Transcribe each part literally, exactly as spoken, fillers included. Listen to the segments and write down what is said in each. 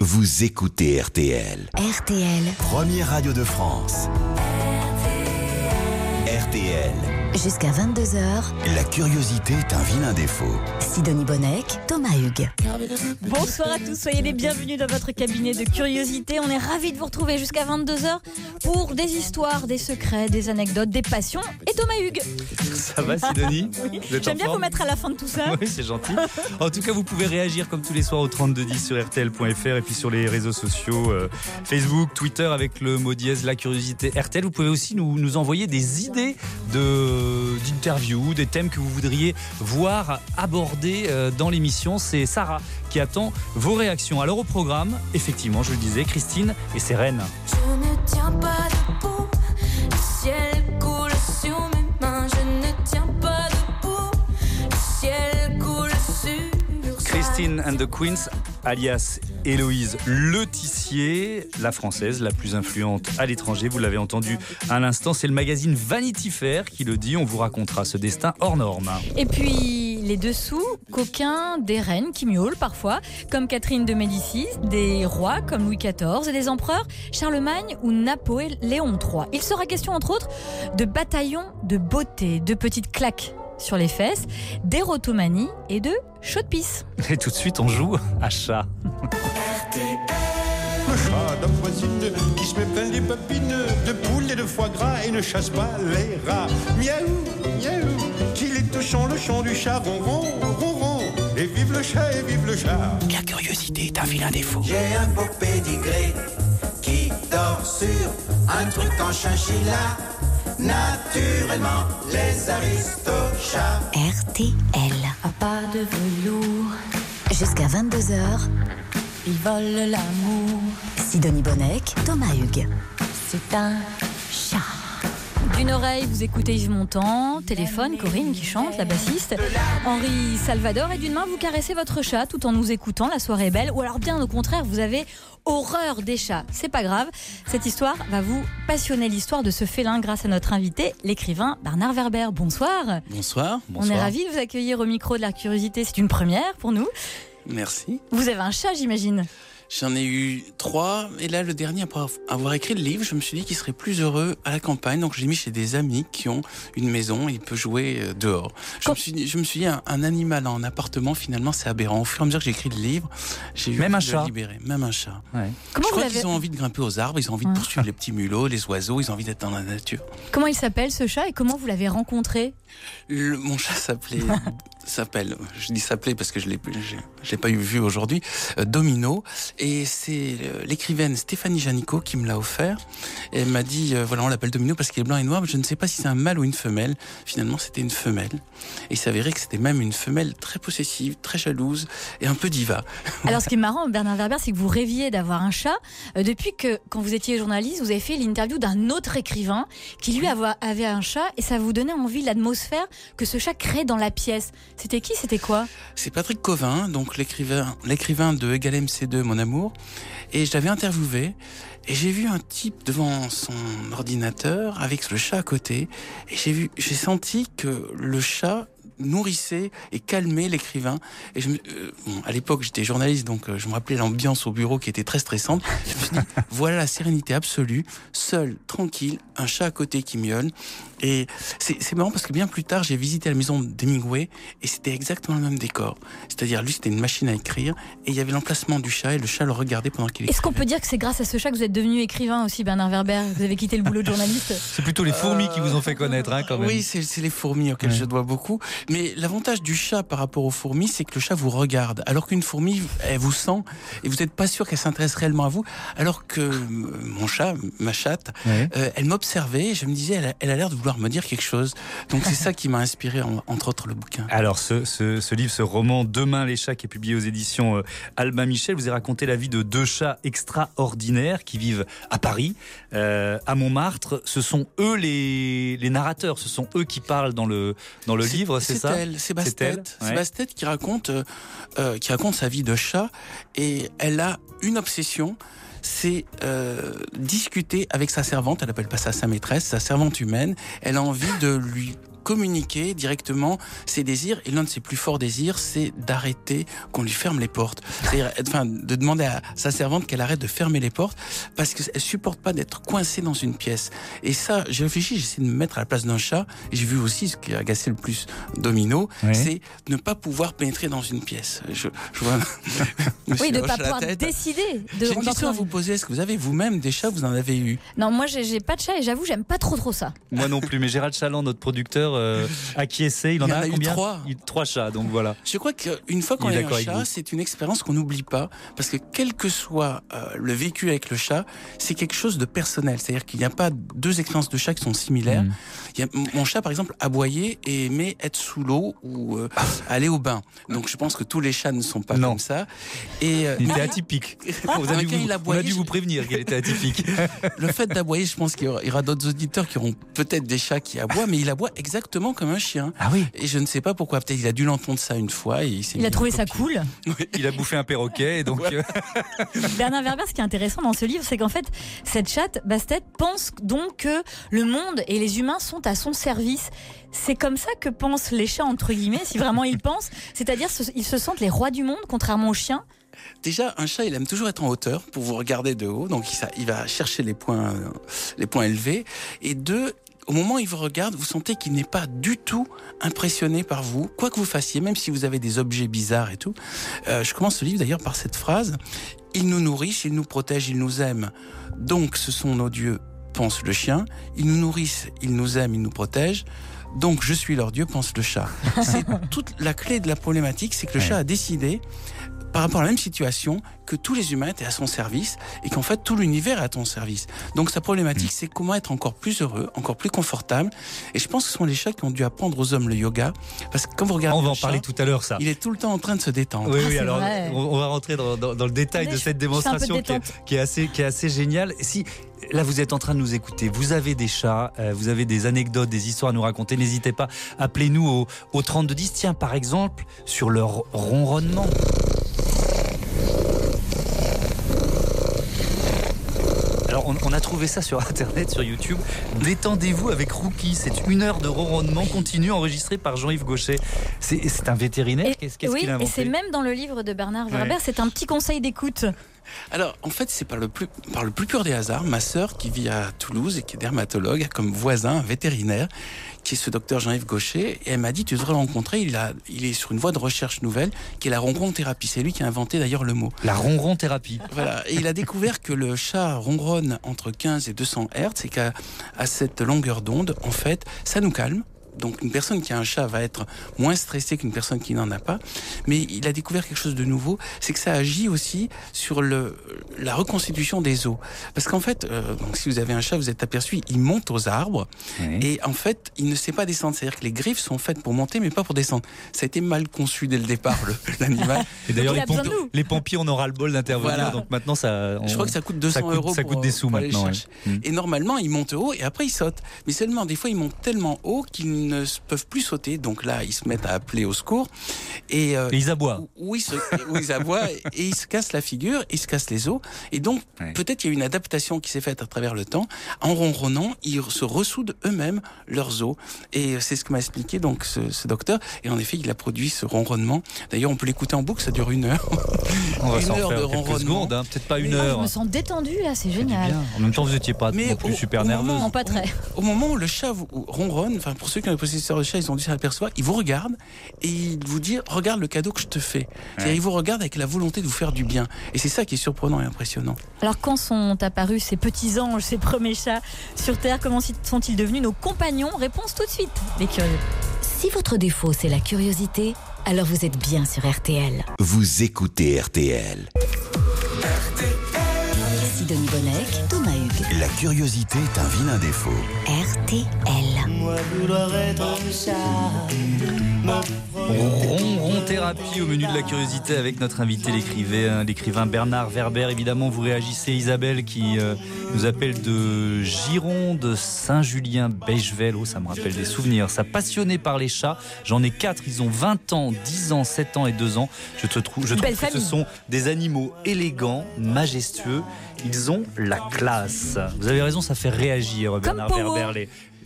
vous écoutez R T L. R T L. Première radio de France. R T L. Jusqu'à vingt-deux heures. La curiosité est un vilain défaut. Sidonie Bonnec, Thomas Hugues. Bonsoir à tous, soyez les bienvenus dans votre cabinet de curiosité. On est ravis de vous retrouver jusqu'à vingt-deux heures pour des histoires, des secrets, des anecdotes, des passions. Et Thomas Hugues. Ça va, Sidonie? Oui. J'aime bien vous mettre à la fin de tout ça. Oui, c'est gentil. En tout cas, vous pouvez réagir comme tous les soirs au trente-deux dix sur R T L point F R et puis sur les réseaux sociaux, euh, Facebook, Twitter avec le mot dièse la curiosité R T L. Vous pouvez aussi nous, nous envoyer des idées de, d'interviews, des thèmes que vous voudriez voir abordés euh, dans l'émission. C'est Sarah qui attend vos réactions. Alors au programme, effectivement, je le disais, Christine et ses reines. Je ne tiens pas debout, le ciel coule sur mes mains. Je ne tiens pas debout, le ciel coule sur... Christine and the Queens, alias Héloïse Letizier, la française la plus influente à l'étranger. Vous l'avez entendu à l'instant, c'est le magazine Vanity Fair qui le dit. On vous racontera ce destin hors norme. Et puis les dessous, coquins des reines qui miaulent parfois, comme Catherine de Médicis, des rois comme Louis quatorze et des empereurs Charlemagne ou Napoléon trois. Il sera question entre autres de bataillons de beauté, de petites claques sur les fesses, d'érotomanie et de chaude pisse. Et tout de suite, on joue à chat. Le chat de voisine qui se met plein des papines de poules et de foie gras et ne chasse pas les rats. Miaou, miaou, qu'il est touchant le chant du chat, ronron, ronron. Et vive le chat, et vive le chat. La curiosité est un vilain défaut. J'ai un beau pédigré qui dort sur un truc en chinchilla. Naturellement, les aristochats. R T L. À pas de velours, Jusqu'à vingt-deux heures. ils volent l'amour. Sidonie Bonnec, Thomas Hugues. C'est un chat. D'une oreille, vous écoutez Yves Montand, téléphone, Corinne qui chante, la bassiste, Henri Salvador, et d'une main, vous caressez votre chat tout en nous écoutant, la soirée est belle, ou alors bien au contraire, vous avez horreur des chats. C'est pas grave, cette histoire va vous passionner, l'histoire de ce félin grâce à notre invité, l'écrivain Bernard Werber. Bonsoir. Bonsoir, bonsoir. On est ravis de vous accueillir au micro de la curiosité, c'est une première pour nous. Merci. Vous avez un chat, j'imagine? J'en ai eu trois, et là, le dernier, après avoir écrit le livre, je me suis dit qu'il serait plus heureux à la campagne, donc je l'ai mis chez des amis qui ont une maison, et il peut jouer dehors. Je, Quand... me, suis dit, je me suis dit, un, un animal en appartement, finalement, c'est aberrant. Au fur et à mesure que j'ai écrit le livre, j'ai eu Même un envie de chat. le libérer. Même un chat. Ouais. Comment je crois vous avez... qu'ils ont envie de grimper aux arbres, ils ont envie de Ouais. poursuivre les petits mulots, les oiseaux, ils ont envie d'être dans la nature. Comment il s'appelle ce chat et comment vous l'avez rencontré? Le, mon chat s'appelait, s'appelle, je dis s'appelait parce que je l'ai, je, je l'ai pas eu vu aujourd'hui, euh, Domino, et c'est euh, l'écrivaine Stéphanie Janico qui me l'a offert. Et elle m'a dit, euh, voilà, on l'appelle Domino parce qu'il est blanc et noir, mais je ne sais pas si c'est un mâle ou une femelle. Finalement, c'était une femelle. Et il s'avérait que c'était même une femelle très possessive, très jalouse et un peu diva. Alors, ce qui est marrant, Bernard Werber, c'est que vous rêviez d'avoir un chat euh, depuis que, quand vous étiez journaliste, vous avez fait l'interview d'un autre écrivain qui, lui, avait un chat et ça vous donnait envie, l'atmosphère que ce chat crée dans la pièce. C'était qui? C'était quoi? C'est Patrick Covin, donc l'écrivain, l'écrivain de Égal M C deux, Mon Amour. Et je l'avais interviewé. Et j'ai vu un type devant son ordinateur avec le chat à côté. Et j'ai vu, j'ai senti que le chat nourrissait et calmait l'écrivain. Et je me, euh, bon, à l'époque, j'étais journaliste, donc euh, je me rappelais l'ambiance au bureau qui était très stressante. Je me suis dit, voilà la sérénité absolue, seul, tranquille, un chat à côté qui miaule. Et c'est, c'est marrant parce que bien plus tard, j'ai visité la maison d'Hemingway et c'était exactement le même décor. C'est-à-dire, lui, c'était une machine à écrire et il y avait l'emplacement du chat et le chat le regardait pendant qu'il écrivait. Est-ce qu'on peut dire que c'est grâce à ce chat que vous êtes devenu écrivain aussi, Bernard Werber? Vous avez quitté le boulot de journaliste? C'est plutôt les fourmis qui vous ont fait connaître, hein, quand même. Oui, c'est, c'est les fourmis auxquelles Ouais. je dois beaucoup. Mais l'avantage du chat par rapport aux fourmis, c'est que le chat vous regarde. Alors qu'une fourmi, elle vous sent et vous n'êtes pas sûr qu'elle s'intéresse réellement à vous. Alors que euh, mon chat, ma chatte, Ouais. euh, elle m'observait et je me disais, elle a, elle a l'air de vouloir me dire quelque chose. Donc c'est ça qui m'a inspiré, en, entre autres, le bouquin. Alors, ce, ce, ce livre, ce roman Demain les chats, qui est publié aux éditions euh, Albin Michel, vous avez raconté la vie de deux chats extraordinaires qui vivent à Paris, euh, à Montmartre. Ce sont eux les, les narrateurs, ce sont eux qui parlent dans le, dans le C'est- livre, c'est, c'est ça? elle, c'est Bastet. elle, C'est ouais. Bastet qui raconte, euh, euh, qui raconte sa vie de chat et elle a une obsession. C'est euh, discuter avec sa servante, elle appelle pas ça sa maîtresse, sa servante humaine. Elle a envie de lui communiquer directement ses désirs. Et l'un de ses plus forts désirs, c'est d'arrêter qu'on lui ferme les portes. C'est-à-dire, enfin, de demander à sa servante qu'elle arrête de fermer les portes parce qu'elle supporte pas d'être coincée dans une pièce. Et ça, j'ai réfléchi, j'essaie de me mettre à la place d'un chat. Et j'ai vu aussi ce qui a agacé le plus Domino, oui. c'est ne pas pouvoir pénétrer dans une pièce. Je, je vois. Oui, de ne pas pouvoir décider. De J'ai une question à vous poser. Est-ce que vous avez vous-même des chats? Vous en avez eu? Non, moi, j'ai, j'ai pas de chat et j'avoue, j'aime pas trop trop ça. Moi non plus, mais Gérald Chaland, notre producteur, euh, acquiescé. Il en, il en a, a eu combien? Trois. Il, trois chats, donc voilà. Je crois qu'une fois qu'on a un chat, c'est une expérience qu'on n'oublie pas, parce que quel que soit euh, le vécu avec le chat, c'est quelque chose de personnel. C'est-à-dire qu'il n'y a pas deux expériences de chat qui sont similaires. Mmh. Il y a, mon chat, par exemple, aboyait et aimait être sous l'eau ou euh, aller au bain. Donc je pense que tous les chats ne sont pas non. comme ça. Et, euh, il était atypique. Vous avez vous, on a dû vous prévenir qu'il était atypique. Le fait d'aboyer, je pense qu'il y aura d'autres auditeurs qui auront peut-être des chats qui aboient, mais il aboie exactement comme un chien. Ah oui. Et je ne sais pas pourquoi. Peut-être il a dû l'entendre ça une fois. Et il s'est il a trouvé ça cool. Oui. Il a bouffé un perroquet. Et donc ouais. Bernard Werber, ce qui est intéressant dans ce livre, c'est qu'en fait, cette chatte, Bastet, pense donc que le monde et les humains sont à son service. C'est comme ça que pensent les chats, entre guillemets, si vraiment ils pensent. C'est-à-dire ils se sentent les rois du monde, contrairement aux chiens. Déjà, un chat, il aime toujours être en hauteur pour vous regarder de haut. Donc, il va chercher les points, les points élevés. Et deux, au moment où il vous regarde, vous sentez qu'il n'est pas du tout impressionné par vous, quoi que vous fassiez, même si vous avez des objets bizarres et tout. Euh, je commence ce livre d'ailleurs par cette phrase. Ils nous nourrissent, ils nous protègent, ils nous aiment. Donc, ce sont nos dieux, pense le chien. Ils nous nourrissent, ils nous aiment, ils nous protègent. Donc, je suis leur dieu, pense le chat. C'est toute la clé de la problématique, c'est que le ouais. chat a décidé, par rapport à la même situation, que tous les humains étaient à son service et qu'en fait tout l'univers est à ton service. Donc sa problématique, mmh. c'est comment être encore plus heureux, encore plus confortable. Et je pense que ce sont les chats qui ont dû apprendre aux hommes le yoga, parce que quand vous regardez, on va en chat, parler tout à l'heure, ça. Il est tout le temps en train de se détendre. Oui, ah, oui. Alors vrai. on va rentrer dans, dans, dans le détail Allez, de cette démonstration qui est, qui est assez, qui est assez géniale. Si là vous êtes en train de nous écouter, vous avez des chats, euh, vous avez des anecdotes, des histoires à nous raconter, n'hésitez pas, appelez-nous au, au trente-deux dix. Tiens, par exemple, sur leur ronronnement. Alors on, on a trouvé ça sur internet, sur YouTube. Détendez-vous avec Rookie. C'est une heure de ronronnement continu enregistré par Jean-Yves Gaucher. C'est, c'est un vétérinaire. Et, qu'est-ce, qu'est-ce oui, qu'il a inventé ? Et c'est même dans le livre de Bernard Werber. Ouais. C'est un petit conseil d'écoute. Alors, en fait, c'est par le plus, par le plus pur des hasards. Ma sœur, qui vit à Toulouse et qui est dermatologue, a comme voisin un vétérinaire, qui est ce docteur Jean-Yves Gaucher. Et elle m'a dit, tu devrais le rencontrer. Il, a, il est sur une voie de recherche nouvelle, qui est la ronron-thérapie. C'est lui qui a inventé d'ailleurs le mot. La ronron-thérapie. Voilà. Et il a découvert que le chat ronronne entre quinze et deux cents hertz et qu'à à cette longueur d'onde, en fait, ça nous calme. Donc une personne qui a un chat va être moins stressée qu'une personne qui n'en a pas. Mais il a découvert quelque chose de nouveau, c'est que ça agit aussi sur le, la reconstitution des os. Parce qu'en fait, euh, donc si vous avez un chat, vous êtes aperçu, il monte aux arbres. Oui. Et en fait, il ne sait pas descendre. C'est-à-dire que les griffes sont faites pour monter, mais pas pour descendre. Ça a été mal conçu dès le départ, le, l'animal. Et d'ailleurs, les, pomp- les pompiers, on aura le bol d'intervenir. Voilà. Donc maintenant, ça... On... Je crois que ça coûte deux cents ça coûte, euros ça pour, coûte des sous maintenant. Ouais. Et normalement, il monte haut et après, il saute. Mais seulement, des fois, il monte tellement haut qu'il ne peuvent plus sauter, donc là ils se mettent à appeler au secours et, euh, et ils aboient où, où, ils se, où ils aboient et, et ils se cassent la figure, ils se cassent les os et donc ouais. peut-être il y a une adaptation qui s'est faite à travers le temps. En ronronnant, ils se ressoudent eux-mêmes leurs os et c'est ce que m'a expliqué donc ce, ce docteur et en effet il a produit ce ronronnement. D'ailleurs on peut l'écouter en boucle, ça dure une heure. On va une s'en heure faire de quelques secondes, hein, peut-être pas une Mais heure. Moi, je me sens détendue là, c'est génial. En même temps vous n'étiez pas Mais non plus au, super au nerveuse. Moment, non pas très. Au, au moment où le chat vous, ronronne, enfin pour ceux qui ont les possesseurs de chat, ils ont dû s'apercevoir, il vous regarde et il vous dit regarde le cadeau que je te fais. C'est-à-dire, il vous regarde avec la volonté de vous faire du bien. Et c'est ça qui est surprenant et impressionnant. Alors quand sont apparus ces petits anges, ces premiers chats sur Terre, comment sont-ils devenus nos compagnons ? Réponse tout de suite, les curieux. Si votre défaut c'est la curiosité, alors vous êtes bien sur R T L. Vous écoutez R T L. Sidonie Bonnec, Thomas Hugues. La curiosité est un vilain défaut. R T L. Moi vouloir être un chat. Ronron thérapie au menu de la curiosité avec notre invité l'écrivain, l'écrivain Bernard Werber. Évidemment vous réagissez, Isabelle qui euh, nous appelle de Gironde, Saint-Julien, Bechevel. Oh, ça me rappelle des souvenirs. Ça passionné par les chats. J'en ai quatre, ils ont vingt ans, dix ans, sept ans et deux ans. Je, te trouve, je trouve que famille. Ce sont des animaux élégants, majestueux. Ils ont la classe. Vous avez raison, ça fait réagir Bernard Werber. Les,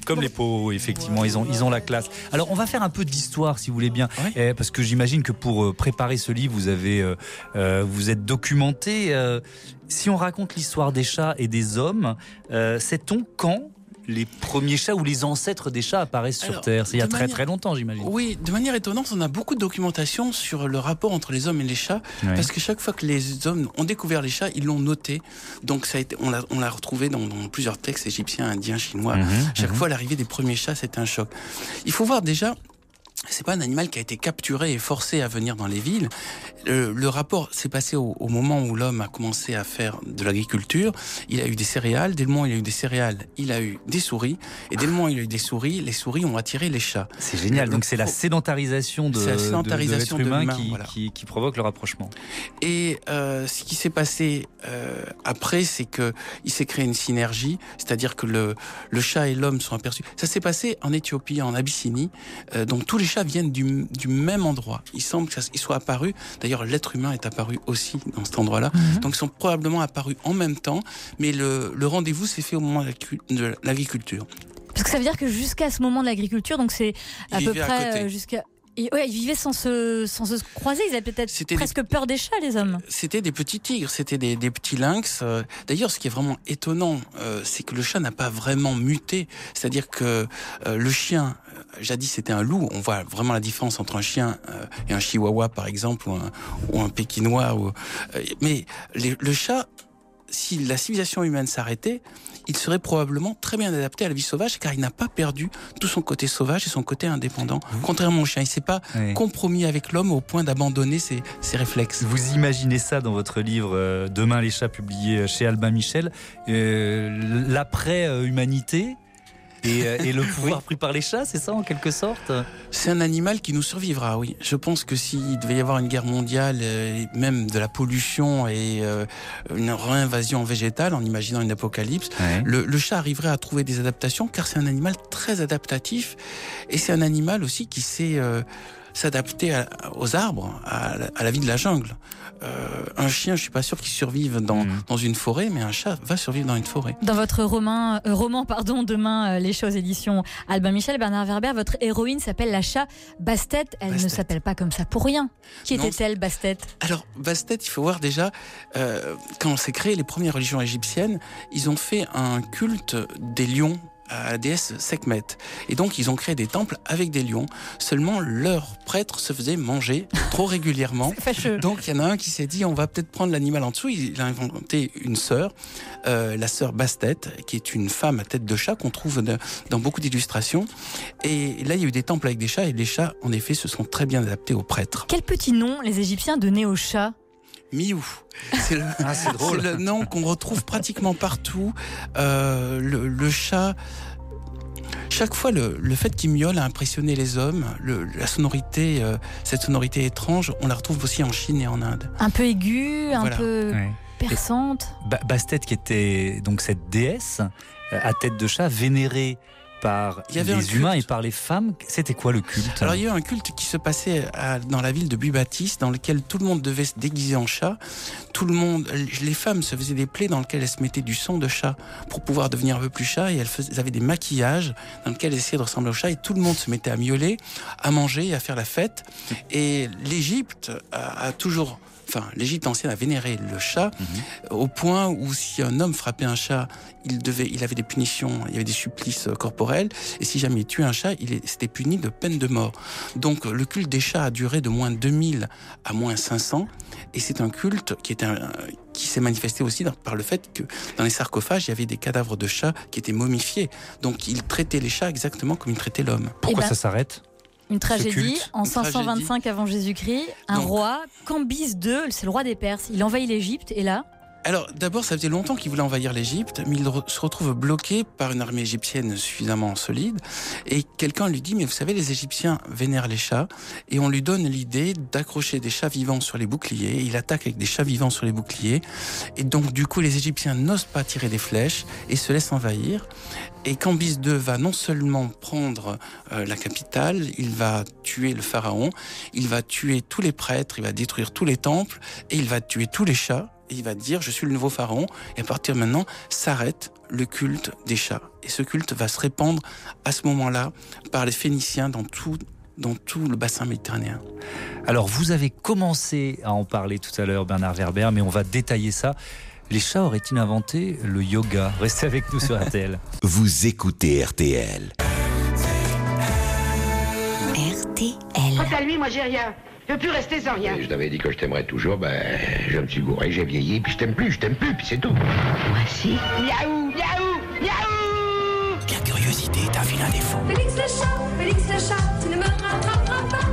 Comme les pots, effectivement, ils ont, ils ont la classe. Alors, on va faire un peu d'histoire, si vous voulez bien, Oui. eh, parce que j'imagine que pour euh, préparer ce livre, vous avez, euh, euh, vous êtes documenté. Euh, si on raconte l'histoire des chats et des hommes, euh, sait-on quand les premiers chats ou les ancêtres des chats apparaissent sur Alors, Terre? C'est il y a de très manière- très longtemps, j'imagine. Oui, de manière étonnante, on a beaucoup de documentation sur le rapport entre les hommes et les chats, Ouais. parce que chaque fois que les hommes ont découvert les chats, ils l'ont noté. Donc ça a été, on l'a, on l'a retrouvé dans, dans plusieurs textes égyptiens, indiens, chinois. Mhm, Chaque mhm. fois, l'arrivée des premiers chats, c'était un choc. Il faut voir déjà. C'est pas un animal qui a été capturé et forcé à venir dans les villes. Le, le rapport s'est passé au, au moment où l'homme a commencé à faire de l'agriculture. Il a eu des céréales. Dès le moment où il a eu des céréales, il a eu des souris. Et dès le moment où il a eu des souris, les souris ont attiré les chats. C'est génial. Le- Donc c'est la sédentarisation de, C'est la de- de sédentarisation l'être de humain l'humain, qui, voilà. qui, qui provoque le rapprochement. Et euh, ce qui s'est passé euh, après, c'est que il s'est créé une synergie, c'est-à-dire que le, le chat et l'homme sont aperçus. Ça s'est passé en Éthiopie, en Abyssinie. Euh, donc tous les chats viennent du, du même endroit. Il semble qu'ils soient apparus. D'ailleurs, l'être humain est apparu aussi dans cet endroit-là. Mhm. Donc ils sont probablement apparus en même temps, mais le, le rendez-vous s'est fait au moment de la cu- de l'agriculture. Parce que ça veut dire que jusqu'à ce moment de l'agriculture, donc c'est à Ils peu vivaient à près côté. euh, jusqu'à. Et, ouais, ils vivaient sans se, sans se croiser. Ils avaient peut-être C'était presque peur des chats, les hommes. C'était des petits tigres, c'était des, des petits lynx. Euh, D'ailleurs, ce qui est vraiment étonnant, euh, c'est que le chat n'a pas vraiment muté. C'est-à-dire que euh, le chien, euh, jadis c'était un loup. On voit vraiment la différence entre un chien euh, et un chihuahua, par exemple, ou un, ou un pékinois. Ou, euh, mais les, le chat, si la civilisation humaine s'arrêtait, il serait probablement très bien adapté à la vie sauvage, car il n'a pas perdu tout son côté sauvage et son côté indépendant. Contrairement au chien, il s'est pas Ouais. compromis avec l'homme au point d'abandonner ses, ses réflexes. Vous imaginez ça dans votre livre euh, Demain les chats, publié chez Albin Michel, euh, l'après-humanité et, euh, et le pouvoir pris par les chats, c'est ça en quelque sorte? C'est un animal qui nous survivra, oui. Je pense que s'il devait y avoir une guerre mondiale, euh, même de la pollution et euh, une réinvasion végétale, en imaginant une apocalypse, Ouais. le, le chat arriverait à trouver des adaptations, car c'est un animal très adaptatif, et c'est un animal aussi qui sait euh, s'adapter à- aux arbres, à la, à la vie de la jungle. Euh, un chien, je suis pas sûr qu'il survive dans, Mhm. dans une forêt, mais un chat va survivre dans une forêt. Dans votre roman, euh, roman pardon, Demain, euh, les chats aux éditions Albin Michel, Bernard Werber, votre héroïne s'appelle la chat Bastet. Elle ne Bastet. s'appelle pas comme ça pour rien. Qui Non, était-elle, Bastet? Alors, Bastet, il faut voir déjà, euh, quand on s'est créé les premières religions égyptiennes, ils ont fait un culte des lions à la déesse Sekhmet. Et donc, ils ont créé des temples avec des lions. Seulement, leurs prêtres se faisaient manger trop régulièrement. Fâcheux. Donc, il y en a un qui s'est dit, on va peut-être prendre l'animal en dessous. Il a inventé une sœur, euh, la sœur Bastet, qui est une femme à tête de chat qu'on trouve de- dans beaucoup d'illustrations. Et là, il y a eu des temples avec des chats, et les chats, en effet, se sont très bien adaptés aux prêtres. Quel petit nom les Égyptiens donnaient aux chats? Miou. C'est le, Ah, c'est drôle. c'est le nom qu'on retrouve pratiquement partout. Euh, le, le chat. Chaque fois, le, le fait qu'il miaule a impressionné les hommes. Le, la sonorité, euh, cette sonorité étrange, on la retrouve aussi en Chine et en Inde. Un peu aiguë, un Voilà. peu Ouais. perçante. Ba- Bastet, qui était donc cette déesse euh, à tête de chat, vénérée par Il y avait un les culte. humains et par les femmes. C'était quoi le culte? Alors, il y a eu un culte qui se passait à- dans la ville de Bubastis, dans lequel tout le monde devait se déguiser en chat. Tout le monde, les femmes se faisaient des plaies dans lesquelles elles se mettaient du sang de chat pour pouvoir devenir un peu plus chat, et elles, faisaient, elles avaient des maquillages dans lesquels elles essayaient de ressembler au chat, et tout le monde se mettait à miauler, à manger et à faire la fête. Et l'Égypte a, a toujours... Enfin, l'Égypte ancienne a vénéré le chat au point où si un homme frappait un chat, il devait, il avait des punitions, il y avait des supplices euh, corporels, et si jamais il tuait un chat, il était puni de peine de mort. Donc le culte des chats a duré de moins deux mille à moins cinq cents, et c'est un culte qui était un, qui s'est manifesté aussi dans- par le fait que dans les sarcophages, il y avait des cadavres de chats qui étaient momifiés. Donc ils traitaient les chats exactement comme ils traitaient l'homme. Pourquoi Eh ben, ça s'arrête? Une tragédie culte. en Une cinq cent vingt-cinq avant Jésus-Christ. Un Donc- roi, Cambyse deux, c'est le roi des Perses. Il envahit l'Égypte et là, Alors, d'abord, ça faisait longtemps qu'il voulait envahir l'Égypte, mais il re- se retrouve bloqué par une armée égyptienne suffisamment solide. Et quelqu'un lui dit, mais vous savez, les Égyptiens vénèrent les chats, et on lui donne l'idée d'accrocher des chats vivants sur les boucliers. Il attaque avec des chats vivants sur les boucliers. Et donc, du coup, les Égyptiens n'osent pas tirer des flèches et se laissent envahir. Et Cambyse deux va non seulement prendre euh, la capitale, il va tuer le pharaon, il va tuer tous les prêtres, il va détruire tous les temples, et il va tuer tous les chats. et il va dire je suis le nouveau pharaon, et à partir de maintenant s'arrête le culte des chats. Et ce culte va se répandre à ce moment-là par les Phéniciens dans tout, dans tout le bassin méditerranéen. Alors vous avez commencé à en parler tout à l'heure, Bernard Werber, mais on va détailler ça. Les chats auraient-ils inventé le yoga? Restez avec nous sur R T L. Vous écoutez R T L. R T L. Quant à lui, moi j'ai rien. Je peux plus rester sans rien. Je t'avais dit que je t'aimerais toujours, ben je me suis gouré, j'ai vieilli, puis je t'aime plus, je t'aime plus, puis c'est tout. Voici. Miaou, miaou, miaou. La curiosité est un vilain défaut. Félix le chat, Félix le chat, tu ne me rattraperas pas.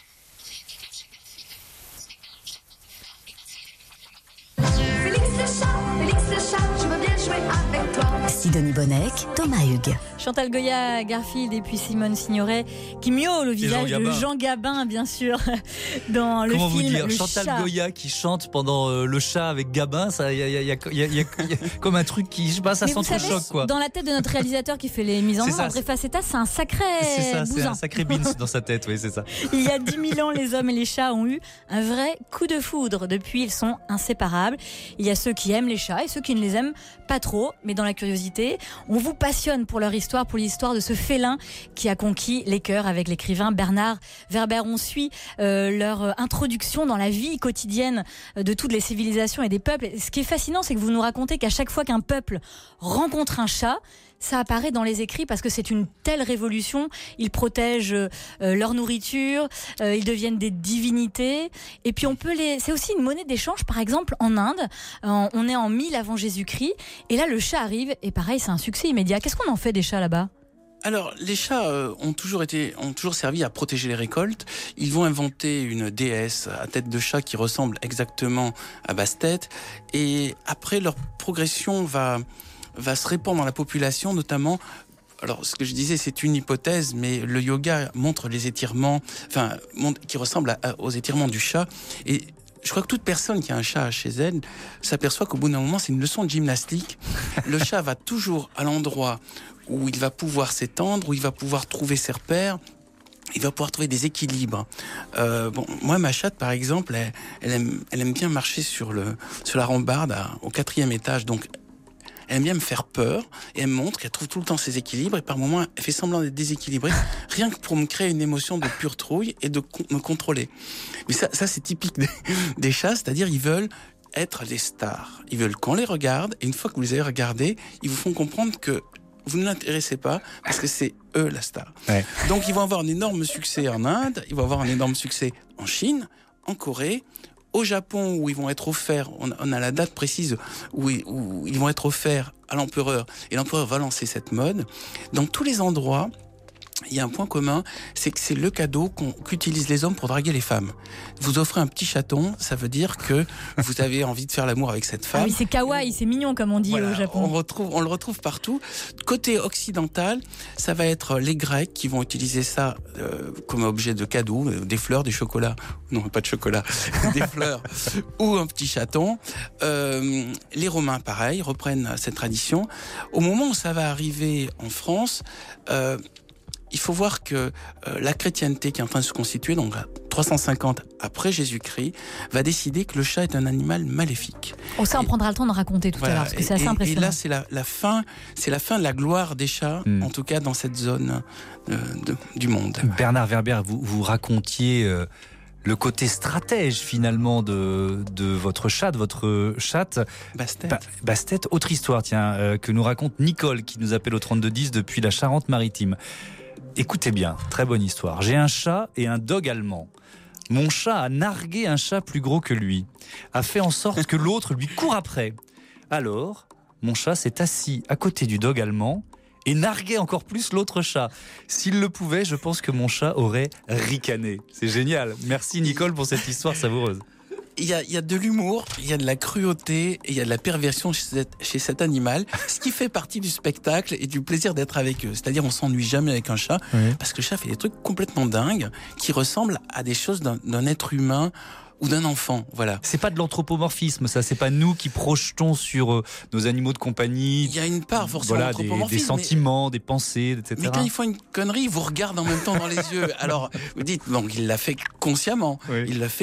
Félix le chat, Félix le chat, je veux bien jouer avec toi. Sidonie Bonnec, Thomas Hugues. Chantal Goya, Garfield et puis Simone Signoret qui miaule au visage Jean de Gabin. Jean Gabin, bien sûr, dans le Comment film vous dire, Le Chantal Chat. Goya qui chante pendant euh, le chat avec Gabin, ça, il y a, y a- y a- y a- y a comme un truc qui, je sais pas, ça Mais vous savez, s'entrechoque quoi. dans la tête de notre réalisateur qui fait les mises en C'est œuvre, ça, André Facetta, c'est un sacré C'est ça, c'est bousin. un sacré beans dans sa tête, oui, c'est ça. Il y a dix mille ans, les hommes et les chats ont eu un vrai coup de foudre. Depuis, ils sont inséparables. Il y a ceux qui aiment les chats et ceux qui ne les aiment pas trop. Mais dans la curiosité, on vous passionne pour leur histoire, pour l'histoire de ce félin qui a conquis les cœurs avec l'écrivain Bernard Werber. On suit euh, leur introduction dans la vie quotidienne de toutes les civilisations et des peuples. Et ce qui est fascinant, c'est que vous nous racontez qu'à chaque fois qu'un peuple rencontre un chat, ça apparaît dans les écrits parce que c'est une telle révolution. Ils protègent euh, leur nourriture, euh, ils deviennent des divinités. Et puis on peut les. C'est aussi une monnaie d'échange. Par exemple, en Inde, euh, on est en mille avant Jésus-Christ, et là le chat arrive et pareil, c'est un succès immédiat. Qu'est-ce qu'on en fait des chats là-bas ? Alors, les chats euh, ont toujours été, ont toujours servi à protéger les récoltes. Ils vont inventer une déesse à tête de chat qui ressemble exactement à Bastet. Et après, leur progression va, va se répandre dans la population, notamment. Alors, ce que je disais, c'est une hypothèse, mais le yoga montre les étirements, enfin, montre, qui ressemblent à, à, aux étirements du chat. Et je crois que toute personne qui a un chat chez elle s'aperçoit qu'au bout d'un moment, c'est une leçon de gymnastique. Le chat va toujours à l'endroit où il va pouvoir s'étendre, où il va pouvoir trouver ses repères, il va pouvoir trouver des équilibres. Euh, bon, moi, ma chatte, par exemple, elle, elle, aime, elle aime bien marcher sur, le, sur la rambarde à, au quatrième étage, donc elle aime bien me faire peur, et elle me montre qu'elle trouve tout le temps ses équilibres, et par moments, elle fait semblant d'être déséquilibrée, rien que pour me créer une émotion de pure trouille et de con- me contrôler. Mais ça, ça c'est typique des, des chats, c'est-à-dire ils veulent être les stars. Ils veulent qu'on les regarde, et une fois que vous les avez regardés, ils vous font comprendre que vous ne l'intéressez pas parce que c'est eux la star. Ouais. Donc ils vont avoir un énorme succès en Inde, ils vont avoir un énorme succès en Chine, en Corée, au Japon où ils vont être offerts, on a, on a la date précise où ils, où ils vont être offerts à l'empereur et l'empereur va lancer cette mode. Dans tous les endroits, il y a un point commun, c'est que c'est le cadeau qu'on, qu'utilisent les hommes pour draguer les femmes. Vous offrez un petit chaton, ça veut dire que vous avez envie de faire l'amour avec cette femme. Ah oui, c'est kawaii, c'est mignon comme on dit Voilà, au Japon. On, retrouve, on le retrouve partout. Côté occidental, ça va être les Grecs qui vont utiliser ça euh, comme objet de cadeau, euh, des fleurs, des chocolats. Non, pas de chocolat, des fleurs ou un petit chaton. Euh, les Romains, pareil, reprennent cette tradition. Au moment où ça va arriver en France, euh, il faut voir que euh, la chrétienté qui est en train de se constituer, donc à trois cent cinquante après Jésus-Christ, va décider que le chat est un animal maléfique. Oh, ça, on Et, prendra le temps d'en raconter tout voilà, à l'heure, parce que c'est et, assez et impressionnant. là, c'est la, la fin, c'est la fin de la gloire des chats, Mm. en tout cas dans cette zone euh, de, du monde. Bernard Werber, vous, vous racontiez euh, le côté stratège finalement de, de votre chat, de votre chatte. Bastet. Ba- Bastet, autre histoire, tiens, euh, que nous raconte Nicole, qui nous appelle au trente-deux dix depuis la Charente-Maritime. Écoutez bien, très bonne histoire. J'ai un chat et un dog allemand. Mon chat a nargué un chat plus gros que lui, a fait en sorte que l'autre lui court après. Alors, mon chat s'est assis à côté du dog allemand et narguait encore plus l'autre chat. S'il le pouvait, je pense que mon chat aurait ricané. C'est génial. Merci Nicole pour cette histoire savoureuse. Il y, a, il y a de l'humour, il y a de la cruauté, et il y a de la perversion chez, cette, chez cet animal, ce qui fait partie du spectacle et du plaisir d'être avec eux. C'est-à-dire on s'ennuie jamais avec un chat, Oui. parce que le chat fait des trucs complètement dingues, qui ressemblent à des choses d'un, d'un être humain ou d'un enfant. Voilà. C'est pas de l'anthropomorphisme, ça. C'est pas nous qui projetons sur euh, nos animaux de compagnie. Il y a une part forcément Voilà, des, des anthropomorphisme, mais- sentiments, des pensées, et cetera. Mais quand ils font une connerie, ils vous regardent en même temps dans les yeux. Alors, vous dites, donc il l'a fait consciemment. Oui. Il l'a fait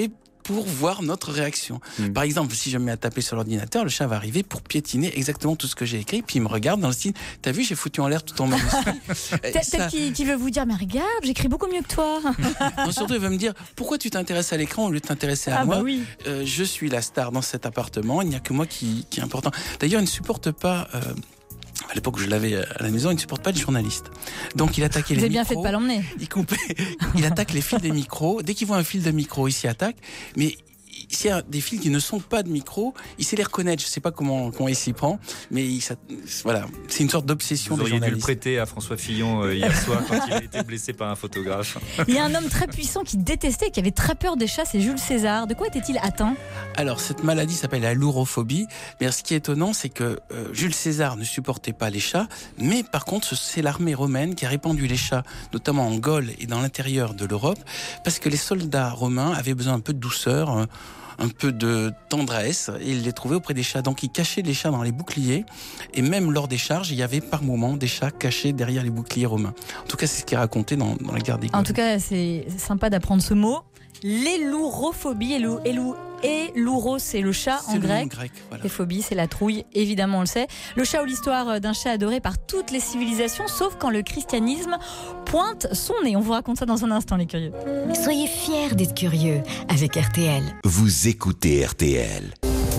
pour voir notre réaction. Mmh. Par exemple, si je me mets à taper sur l'ordinateur, le chat va arriver pour piétiner exactement tout ce que j'ai écrit, puis il me regarde dans le style « T'as vu, j'ai foutu en l'air tout ton manuscrit ». Peut-être ça... qu'il, qu'il veut vous dire « Mais regarde, j'écris beaucoup mieux que toi ». Non, surtout, il va me dire « Pourquoi tu t'intéresses à l'écran au lieu de t'intéresser à ah moi bah oui. euh, Je suis la star dans cet appartement, il n'y a que moi qui, qui est important. » D'ailleurs, il ne supporte pas... Euh, à l'époque où je l'avais à la maison, il ne supporte pas les journalistes. Donc il attaquait Vous les avez micros. bien fait de pas l'emmener. Il, coupait, il attaque les fils des micros. Dès qu'il voit un fil de micro, il s'y attaque. Mais s'il y a des fils qui ne sont pas de micro, il sait les reconnaître. Je ne sais pas comment, comment il s'y prend, mais il, ça, voilà, c'est une sorte d'obsession. Vous des auriez dû le journalistes. prêter à François Fillon euh, hier soir quand il a été blessé par un photographe. Il y a un homme très puissant qui détestait, qui avait très peur des chats, c'est Jules César. De quoi était-il atteint ? Alors, cette maladie s'appelle la lourophobie. Mais ce qui est étonnant, c'est que euh, Jules César ne supportait pas les chats, mais par contre, c'est l'armée romaine qui a répandu les chats, notamment en Gaule et dans l'intérieur de l'Europe, parce que les soldats romains avaient besoin un peu de douceur, un, un peu de tendresse, et ils les trouvaient auprès des chats. Donc, ils cachaient les chats dans les boucliers, et même lors des charges, il y avait par moments des chats cachés derrière les boucliers romains. En tout cas, c'est ce qui est raconté dans, dans la guerre des Gaules. En tout cas, c'est sympa d'apprendre ce mot. L'élourophobie, élou, élou, élouros, c'est le chat c'est en le grec. nom grec voilà. Et phobie, c'est la trouille, évidemment, on le sait. Le chat ou l'histoire d'un chat adoré par toutes les civilisations, sauf quand le christianisme pointe son nez. On vous raconte ça dans un instant, les curieux. Soyez fiers d'être curieux avec R T L. Vous écoutez R T L.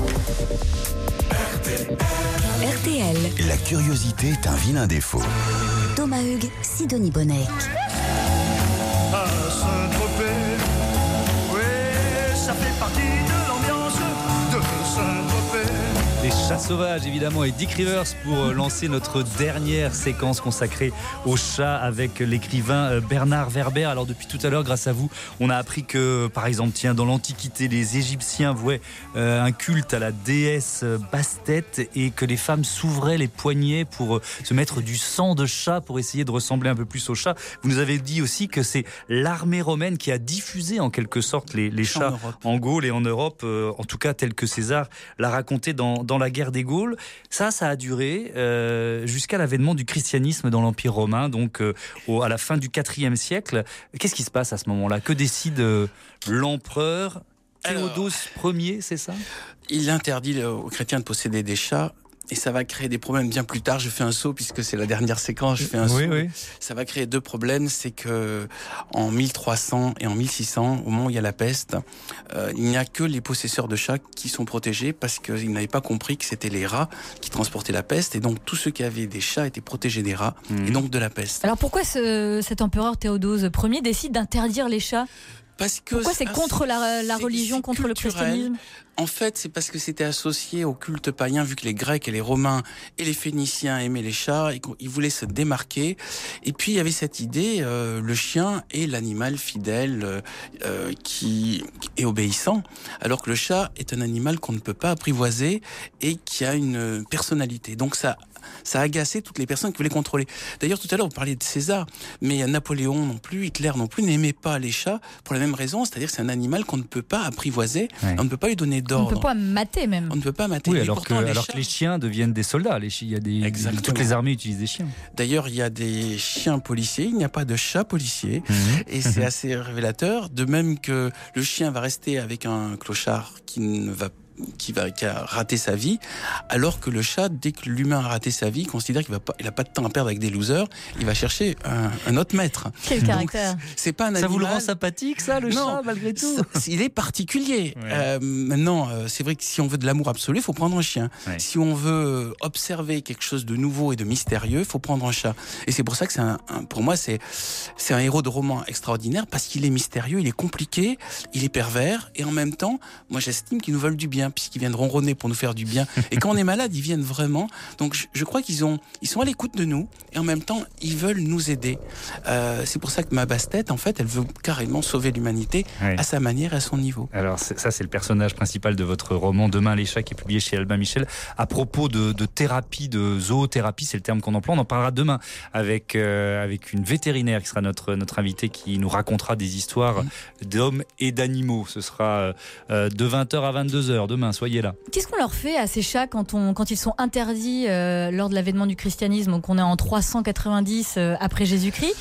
R T L. La curiosité est un vilain défaut. Thomas Hugues, Sidonie Bonnec. À Saint-Tropez, oui, ça fait partie de l'ambiance de Saint-Tropez. Les chats sauvages, évidemment, et Dick Rivers pour lancer notre dernière séquence consacrée aux chats avec l'écrivain Bernard Werber. Alors, depuis tout à l'heure, grâce à vous, on a appris que, par exemple, tiens, dans l'Antiquité, les Égyptiens vouaient euh, un culte à la déesse Bastet et que les femmes s'ouvraient les poignets pour se mettre du sang de chat pour essayer de ressembler un peu plus au chat. Vous nous avez dit aussi que c'est l'armée romaine qui a diffusé en quelque sorte les, les chats en, en Gaule et en Europe, euh, en tout cas tel que César l'a raconté dans, dans la guerre des Gaules. Ça, ça a duré euh, jusqu'à l'avènement du christianisme dans l'Empire romain, donc euh, au, à la fin du quatrième siècle. Qu'est-ce qui se passe à ce moment-là ? Que décide euh, l'empereur Théodose Ier, c'est ça ? Il interdit aux chrétiens de posséder des chats. Et ça va créer des problèmes bien plus tard. Je fais un saut puisque c'est la dernière séquence. Je fais un oui, saut. Oui. Ça va créer deux problèmes. C'est que en mille trois cents et en mille six cents, au moment où il y a la peste, euh, il n'y a que les possesseurs de chats qui sont protégés parce qu'ils n'avaient pas compris que c'était les rats qui transportaient la peste. Et donc tous ceux qui avaient des chats étaient protégés des rats mmh. et donc de la peste. Alors pourquoi ce, cet empereur Théodose Ier décide d'interdire les chats ? Parce que Pourquoi c'est contre la, la religion, contre culturel. Le christianisme ? En fait, c'est parce que c'était associé au culte païen, vu que les Grecs et les Romains et les Phéniciens aimaient les chats, et ils voulaient se démarquer. Et puis, il y avait cette idée, euh, le chien est l'animal fidèle euh, qui est obéissant, alors que le chat est un animal qu'on ne peut pas apprivoiser et qui a une personnalité. Donc, ça... Ça a agacé toutes les personnes qui voulaient contrôler. D'ailleurs, tout à l'heure, vous parliez de César, mais Napoléon non plus, Hitler non plus, n'aimait pas les chats pour la même raison, c'est-à-dire que c'est un animal qu'on ne peut pas apprivoiser, ouais. On ne peut pas lui donner d'ordre. On ne peut pas mater même. On ne peut pas mater. Oui, alors, que, les alors chats... que les chiens deviennent des soldats. Les chi- il y a des, toutes les armées utilisent des chiens. D'ailleurs, il y a des chiens policiers, il n'y a pas de chats policiers, mmh. et c'est mmh. assez révélateur, de même que le chien va rester avec un clochard qui ne va pas Qui, va, qui a raté sa vie, alors que le chat, dès que l'humain a raté sa vie, il considère qu'il n'a pas de temps à perdre avec des losers, il va chercher un, un autre maître. Quel Donc, caractère. C'est pas un ça animal... vous le rend sympathique, ça, le non, chat, malgré tout? Il est particulier. Ouais. Euh, maintenant, euh, c'est vrai que si on veut de l'amour absolu, il faut prendre un chien. Ouais. Si on veut observer quelque chose de nouveau et de mystérieux, il faut prendre un chat. Et c'est pour ça que c'est un, un, pour moi, c'est, c'est un héros de roman extraordinaire, parce qu'il est mystérieux, il est compliqué, il est pervers, et en même temps, moi j'estime qu'ils nous veulent du bien, puisqu'ils viennent ronronner pour nous faire du bien. Et quand on est malade, ils viennent vraiment. Donc je, je crois qu'ils ont, ils sont à l'écoute de nous, et en même temps, ils veulent nous aider. Euh, c'est pour ça que ma basse-tête, en fait, elle veut carrément sauver l'humanité oui. à sa manière et à son niveau. Alors ça, c'est le personnage principal de votre roman Demain les chats, qui est publié chez Albin Michel. À propos de, de thérapie, de zoothérapie, c'est le terme qu'on emploie. On en parlera demain avec, euh, avec une vétérinaire qui sera notre, notre invitée, qui nous racontera des histoires mmh. d'hommes et d'animaux. Ce sera euh, de vingt heures à vingt-deux heures demain, soyez là. Qu'est-ce qu'on leur fait à ces chats quand, on, quand ils sont interdits euh, lors de l'avènement du christianisme, donc on est en trois cent quatre-vingt-dix euh, après Jésus-Christ?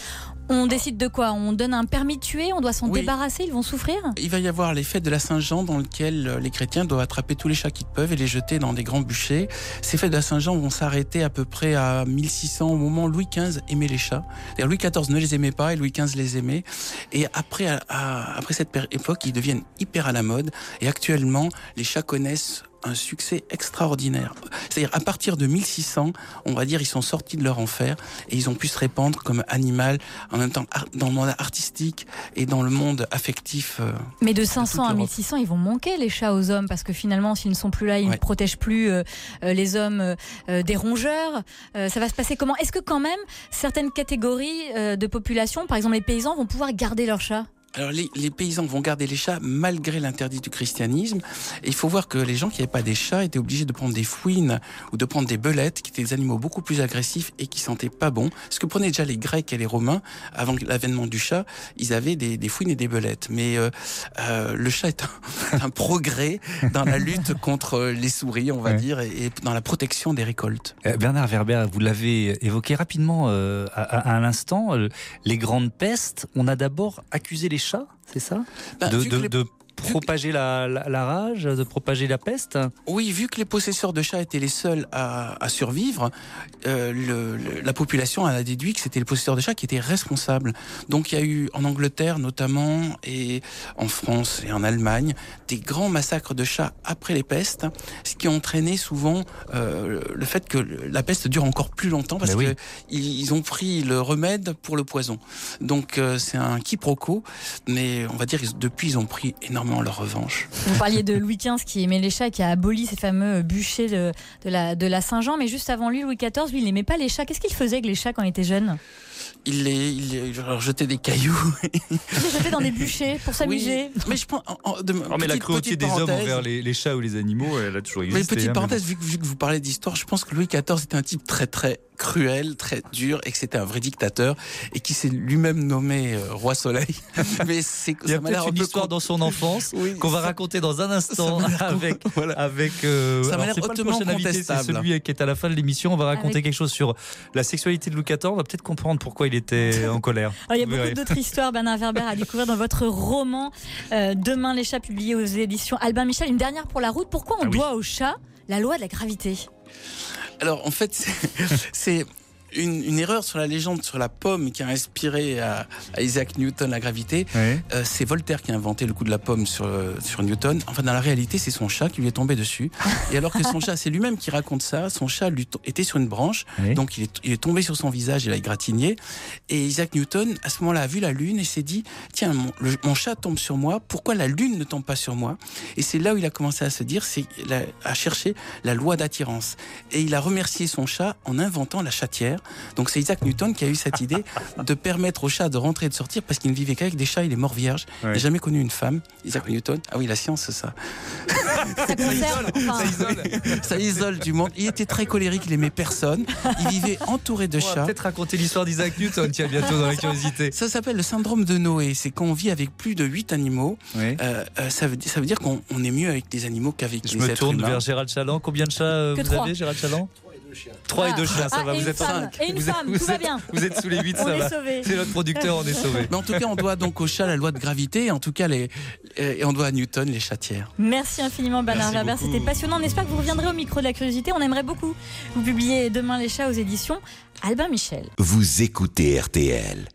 On décide de quoi? On donne un permis de tuer? On doit s'en Oui. débarrasser? Ils vont souffrir? Il va y avoir les fêtes de la Saint-Jean dans lesquelles les chrétiens doivent attraper tous les chats qu'ils peuvent et les jeter dans des grands bûchers. Ces fêtes de la Saint-Jean vont s'arrêter à peu près à mille six cents, au moment où Louis quinze aimait les chats. D'ailleurs, Louis quatorze ne les aimait pas et Louis quinze les aimait. Et après, à, à, après cette époque, ils deviennent hyper à la mode. Et actuellement, les chats connaissent un succès extraordinaire. C'est-à-dire, à partir de mille six cents, on va dire, ils sont sortis de leur enfer et ils ont pu se répandre comme animal, en même temps dans le monde artistique et dans le monde affectif. Euh, Mais de cinq cents à mille six cents, ils vont manquer les chats aux hommes, parce que finalement, s'ils ne sont plus là, ils ouais. ne protègent plus euh, les hommes euh, des rongeurs. Euh, ça va se passer comment? Est-ce que quand même, certaines catégories euh, de population, par exemple les paysans, vont pouvoir garder leurs chats? Alors les, les paysans vont garder les chats malgré l'interdit du christianisme. Et il faut voir que les gens qui n'avaient pas des chats étaient obligés de prendre des fouines ou de prendre des belettes, qui étaient des animaux beaucoup plus agressifs et qui sentaient pas bon. Ce que prenaient déjà les Grecs et les Romains avant l'avènement du chat, ils avaient des, des fouines et des belettes. Mais euh, euh, le chat est un, un progrès dans la lutte contre les souris, on va ouais. dire, et, et dans la protection des récoltes. Bernard Werber, vous l'avez évoqué rapidement euh, à, à, à l'instant, euh, les grandes pestes. On a d'abord accusé les chats, c'est ça ben, de, de, les... de propager la, la, la rage, de propager la peste? Oui, vu que les possesseurs de chats étaient les seuls à, à survivre, euh, le, le, la population a déduit que c'était les possesseurs de chats qui étaient responsables. Donc il y a eu en Angleterre notamment, et en France et en Allemagne, des grands massacres de chats après les pestes, ce qui a entraîné souvent euh, le fait que la peste dure encore plus longtemps, parce oui. qu'ils ils ont pris le remède pour le poison. Donc euh, c'est un quiproquo, mais on va dire que depuis ils ont pris énormément leur revanche. Vous parliez de Louis quinze qui aimait les chats et qui a aboli ces fameux bûchers de, de, la, de la Saint-Jean, mais juste avant lui, Louis quatorze, lui, il n'aimait pas les chats. Qu'est-ce qu'il faisait avec les chats quand il était jeune? Il les, il les leur jetait des cailloux. Il les jetait dans des bûchers pour s'amuser. Oui, mais je pense. En, en, de, non, mais petite, la cruauté des hommes envers les, les chats ou les animaux, elle a toujours existé. Mais petite hein, parenthèse, mais... vu, que, vu que vous parlez d'histoire, je pense que Louis quatorze était un type très très cruel, très dur, et que c'était un vrai dictateur, et qui s'est lui-même nommé euh, Roi Soleil. Mais c'est, il y a peut-être une histoire con... dans son enfance oui, qu'on va ça... raconter dans un instant avec voilà. avec. Euh, ça m'a l'air hautement contestable. C'est celui qui est à la fin de l'émission. On va raconter avec... quelque chose sur la sexualité de Louis quatorze. On va peut-être comprendre pourquoi il était en colère. Alors, il y a beaucoup verrez. d'autres histoires, Bernard Werber, à découvrir dans votre roman euh, Demain les chats, publié aux éditions Albin Michel. Une dernière pour la route. Pourquoi on ah, doit oui. aux chats la loi de la gravité? Alors en fait, c'est, c'est une, une erreur sur la légende sur la pomme qui a inspiré à, à Isaac Newton la gravité. Oui. Euh, c'est Voltaire qui a inventé le coup de la pomme sur, sur Newton. Enfin, dans la réalité, c'est son chat qui lui est tombé dessus. Et alors que son chat, c'est lui-même qui raconte ça, son chat lui to- était sur une branche, oui. donc il est, il est tombé sur son visage, il a égratigné. Et Isaac Newton, à ce moment-là, a vu la lune et s'est dit, tiens, mon, le, mon chat tombe sur moi, pourquoi la lune ne tombe pas sur moi? Et c'est là où il a commencé à se dire, c'est la, à chercher la loi d'attirance. Et il a remercié son chat en inventant la chatière. Donc c'est Isaac Newton qui a eu cette idée de permettre aux chats de rentrer et de sortir, parce qu'il ne vivait qu'avec des chats, il est mort vierge. Ouais. Il n'a jamais connu une femme, Isaac Newton. Ah oui, la science, c'est ça. Ça conserve, enfin... ça isole. Ça isole du monde. Il était très colérique, il aimait personne. Il vivait entouré de on chats. On va peut-être raconter l'histoire d'Isaac Newton, tiens, bientôt dans la curiosité. Ça s'appelle le syndrome de Noé. C'est quand on vit avec plus de huit animaux. Oui. Euh, euh, ça, veut, ça veut dire qu'on on est mieux avec des animaux qu'avec Je les êtres humains. Je me tourne vers Gérald Chaland. Combien de chats euh, vous trois. avez, Gérald Chaland? Trois ah, et deux chiens, ça ah, va, vous êtes cinq. Et une vous femme, êtes, tout vous va êtes, bien. Vous êtes sous les huit, on ça va. Sauvés. C'est notre producteur, on est sauvé. Mais en tout cas, on doit donc au chat la loi de gravité, et en tout cas, les, et on doit à Newton les chatières. Merci infiniment, Bernard Werber. C'était passionnant. On espère que vous reviendrez au micro de la curiosité. On aimerait beaucoup vous publier Demain les chats aux éditions Albin Michel. Vous écoutez R T L.